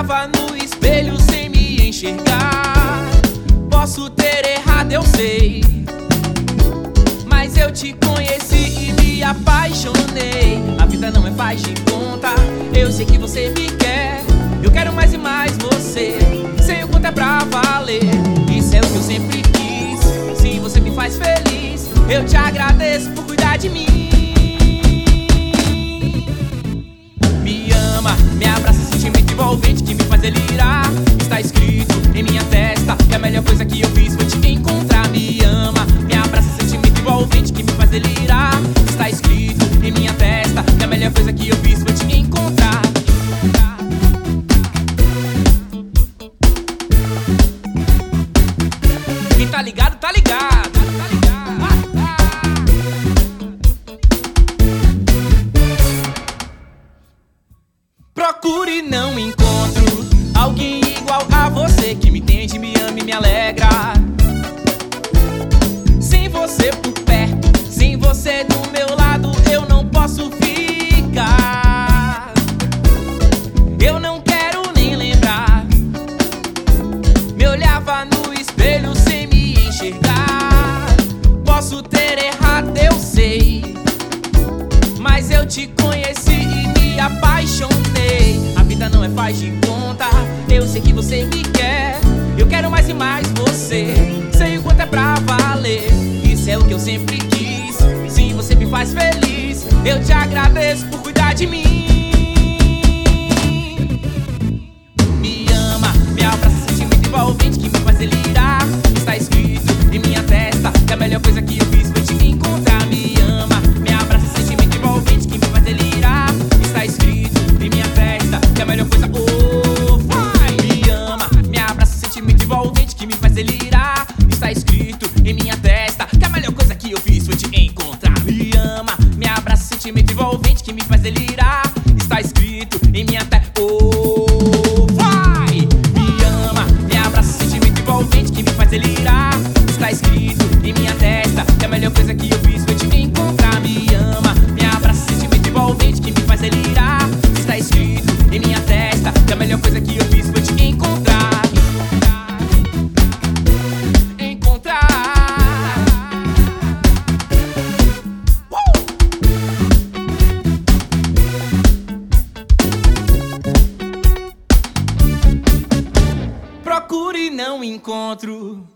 olhava no espelho sem me enxergar. Posso ter errado, eu sei, mas eu te conheci e me apaixonei. A vida não é faz de conta, eu sei que você me quer. Eu quero mais e mais você, sei o quanto é pra valer. Isso é o que eu sempre quis, se você me faz feliz, eu te agradeço por cuidar de mim. Me ama, me abraça, sentimento envolvente que me faz delirar. Está escrito em minha testa que a melhor coisa que eu fiz foi te encontrar. Me ama, me abraça, sentimento envolvente que me faz delirar. Está escrito em minha testa que a melhor coisa que eu fiz foi te encontrar. Quem tá ligado, tá ligado. Procuro e não encontro alguém igual a você, que me entende, me ama e me alegra. Sem você por perto, sem você do meu lado, eu não posso ficar. Eu não quero nem lembrar. Me olhava no espelho sem me enxergar. Posso ter errado, eu sei, mas eu te conheci e me apaixonei. A vida não é faz de conta, eu sei que você me quer. Eu quero mais e mais você, sei o quanto é pra valer. Isso é o que eu sempre quis, se você me faz feliz, eu te agradeço por cuidar de mim. Me ama, me abraça, sentimento envolvente que me faz delirar. Está escrito em minha testa que a melhor coisa que eu fiz foi te encontrar. Me ama, me abraça, sentimento envolvente que me faz delirar. Está escrito em minha testa que a melhor coisa, oh, vai. Me ama, me abraça, sentimento envolvente que me faz delirar. Está escrito em minha testa que a melhor coisa que eu fiz foi te encontrar. Me ama, me abraça, sentimento envolvente que me faz delirar. Está escrito em minha testa, oh, vai. Me ama, me abraça, sentimento envolvente que me faz delirar. Está escrito em minha testa que a melhor coisa que eu fiz foi te encontrar. Me ama, me abraça, sentimento envolvente que me faz delirar. Está escrito em minha testa que a melhor coisa que eu fiz foi te encontrar. Procuro e não encontro